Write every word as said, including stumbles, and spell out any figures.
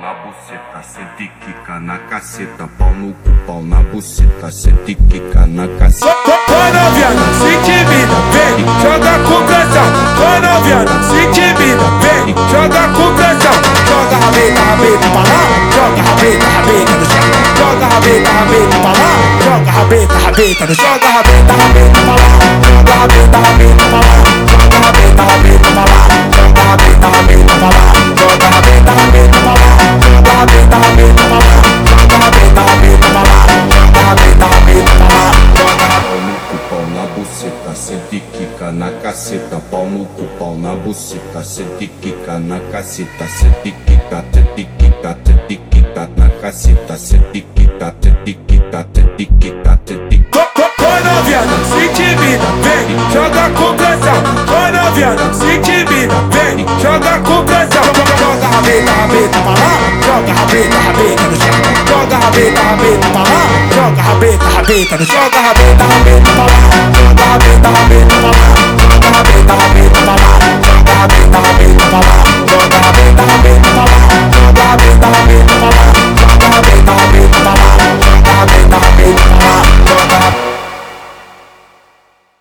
na buceta, sente e quica na caceta. Pau no cu, pau na buceta, sente e quica na caceta. Vai noviana, se intimida, vem, joga com pressão. Vai noviana, se intimida, vem, joga com pressão. Joga a rabeta, rabeta pra lá, joga a rabeta, rabeta no chão. Joga a rabeta, rabeta pra lá, joga a rabeta, rabeta no chão. Joga a rabeta, rabeta pra lá, joga a rabeta, rabeta pra lá. Joga a rabeta, rabeta pra lá, joga a rabeta, rabeta pra lá. Joga a rabeta, rabeta pra lá, joga a rabeta, rabeta pra lá. Joga a rabeta, rabeta pra lá, joga a rabeta, rabeta pra lá. Pau no cu, pau na buceta, sente e quica na caceta. Pau no cu, pau na buceta, sente e quica na caceta. Sente e quica, sente e quica, sente e quica na caceta. Sente e quica, sente e quica, sente e quica, sente e quica. Vai noviana, se intimida, vem, joga com pressão. Vai noviana, se intimida, vem, joga com pressão. Joga a rabeta, rabeta pra lá, joga a rabeta, rabeta no chão. Joga a rabeta, rabeta pra lá, joga a rabeta, rabeta no chão. Joga a rabeta, rabeta pra lá, joga a rabeta, rabeta pra lá. Joga a rabeta, rabeta pra lá.